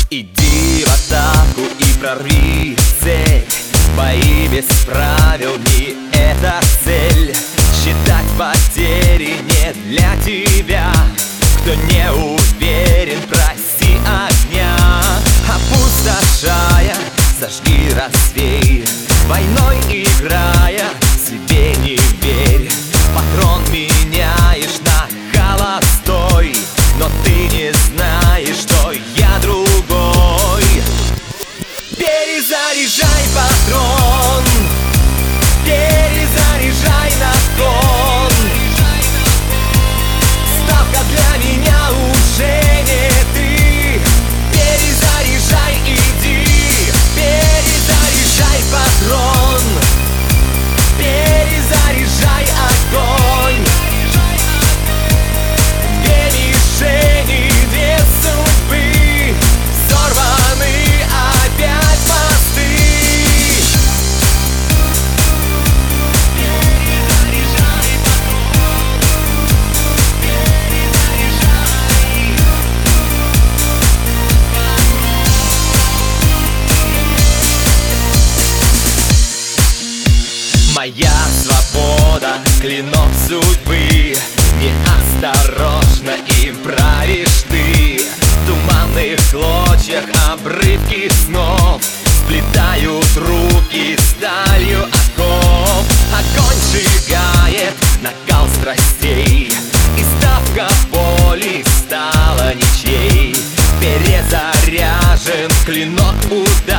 Иди в атаку и прорви цель. Бои без правил не эта цель. Считать потери не для тебя. Кто не уверен, проси огня. Опустошая, зажги, рассвей. Войной играя, себе не верь. Патрон меняешь на холостой, но ты не знаешь, что я другой. Перезаряжай патрон, перезаряжай на тон. Ставка для меня уже не ты. Перезаряжай, иди, перезаряжай патрон, перезаряжай огонь. Две мишени, две судьбы, сорваны опять мосты. Перезаряжай патрон, перезаряжай. Моя свобода, клинок судьбы. Неосторожно им правишь ты. В туманных клочьях обрывки снов сплетают руки сталью оков. Огонь сжигает накал страстей, и ставка боли стала ничьей. Перезаряжен клинок удар.